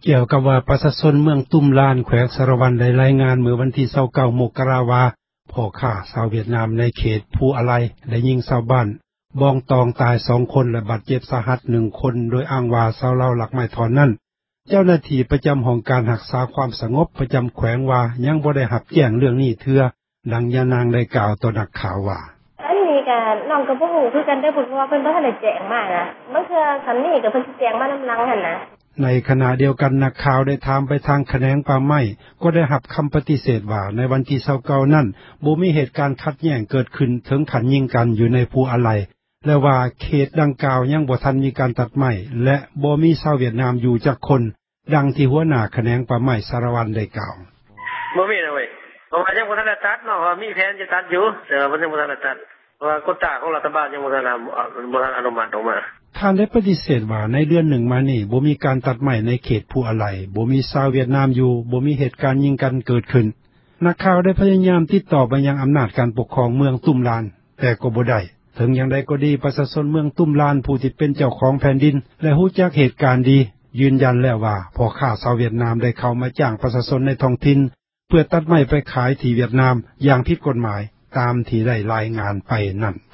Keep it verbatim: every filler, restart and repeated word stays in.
เกี่ยวกับว่าประชาชนเมืองตุ้มลานแขวงสารวันได้รายงานเมื่อวันที่ยี่สิบเก้ามกราคมว่าพ่อค้าชาวเวียดนามในเขตภูอะไลได้ยิงชาวบ้านบ้องตองตายสองคนและบาดเจ็บสาหัสหนึ่งคนโดยอ้างว่าชาวเลาหลักไม้ถอนนั้นเจ้าหน้าที่ประจำห้องการรักษาความสงบประจำแขวงว่ายังบ่ได้รับแจ้งเรื่องนี้เทื่อดังยานางได้กล่าวต่อนักข่าวว่าอันนี้ก็น้องก็บ่ฮู้คือกันเด้อเพราะว่าเพิ่นบ่ทันได้แจ้งมานะบางเทื่อคันนี้ก็เพิ่นสิแจ้งมานำหลังหั่นนะในขณะเดียวกันนักข่าวได้ถามไปทางแขนงป่าไม้ก็ได้รับคำปฏิเสธว่าในวันที่ยี่สิบเก้านั้นบ่มีเหตุการณ์ขัดแย้งเกิดขึ้นถึงขั้นยิงกันอยู่ในภูอะไลและว่าเขตดังกล่าวยังบ่ทันมีการตัดไม้และบ่มีชาวเวียดนามอยู่จักคนดังที่หัวหน้าแขนงป่าไม้สารวัตรได้กล่าวบ่มีนะเว้ยเพราะว่ายังบ่ทันได้ตัดเนาะว่ามีแผนจะตัดอยู่แต่ว่ายังบ่ทันได้ตัดเพราะว่ากฎหมายของรัฐบาลยังบ่ทันบ่ทันอนุมัติออกมาท่านได้ปฏิเสธว่าในเดือนหนึ่งมานี่บ่มีการตัดไม้ในเขตภูอะไลบ่มีชาวเวียดนามอยู่บ่มีเหตุการณ์ยิงกันเกิดขึ้นนักข่าวได้พยายามติดต่อไปยังอำนาจการปกครองเมืองตุ้มลานแต่ก็บ่ได้ถึงอย่างใดก็ดีประชาชนเมืองตุ้มลานผู้ที่เป็นเจ้าของแผ่นดินและรู้จักเหตุการณ์ดียืนยันแล้วว่าพ่อค้าชาวเวียดนามได้เข้ามาจ้างประชาชนในท้องถิ่นเพื่อตัดไม้ไปขายที่เวียดนามอย่างผิดกฎหมายตามที่ได้รายงานไปนั่น